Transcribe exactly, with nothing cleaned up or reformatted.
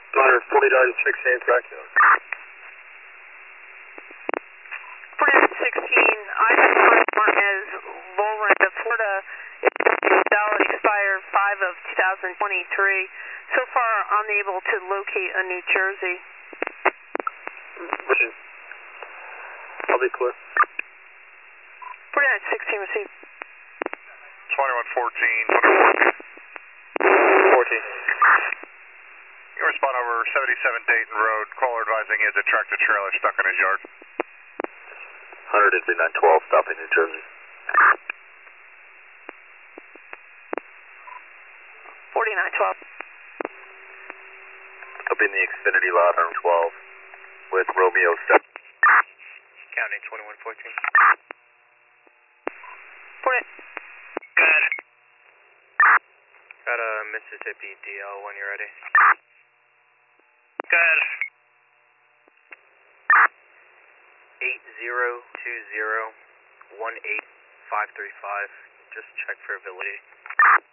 Gunner, forty nine sixteen, track you. forty-nine sixteen, I have Martin as Lauren, the Florida valid expired five of two thousand twenty-three. So far, unable to locate a New Jersey. Roger. I'll be clear. forty-nine sixteen, received. twenty-one fourteen. fourteen. You respond over seventy-seven Dayton Road. Caller advising he has a tractor trailer stuck in his yard. one hundred at nine twelve, stopping New Jersey. forty-nine twelve. Up in the Xfinity lot on twelve with Romeo seven. County twenty-one fourteen. forty. Good. Got a Mississippi D L when you're ready. Good. eight zero two zero one eight five three five. Just check for ability.